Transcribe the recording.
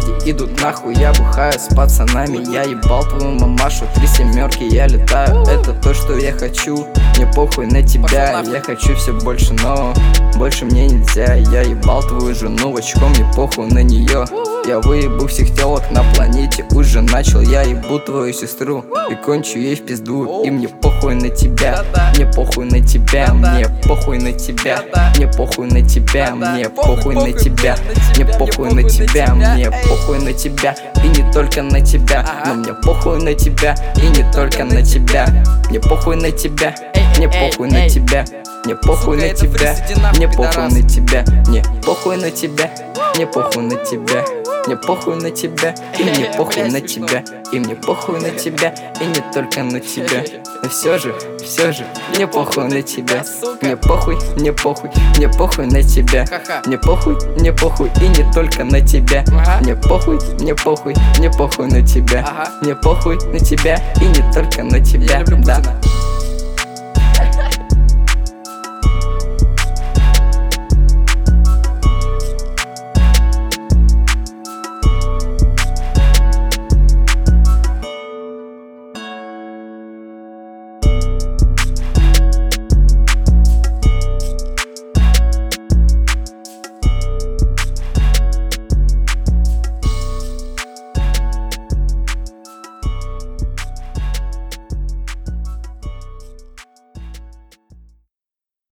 соседи идут нахуй. Я бухаю с пацанами, я ебал твою мамашу. 3 семерки, я летаю, это то, что я хочу. Мне похуй на тебя, я хочу все больше, но больше мне нельзя. Я ебал твою жену в очко, мне похуй на нее. Я выебу всех телок на планете, уже начал. Я ебу твою сестру и кончу ей в пизду. И мне похуй на тебя, мне похуй на тебя, мне похуй на тебя, мне похуй на тебя, мне похуй на тебя, мне похуй на тебя, мне похуй на тебя и не только на тебя. Но мне похуй на тебя и не только на тебя. Мне похуй на тебя, мне похуй на тебя, мне похуй на тебя, мне похуй на тебя, мне похуй на тебя, мне похуй на тебя, мне похуй на тебя, и мне похуй на тебя, и мне похуй на тебя, и не только на тебя. Но все же, мне похуй на тебя. Мне похуй, мне похуй, мне похуй на тебя. Мне похуй, и не только на тебя. Мне похуй, мне похуй, мне похуй на тебя. Мне похуй на тебя, и не только на тебя. Да.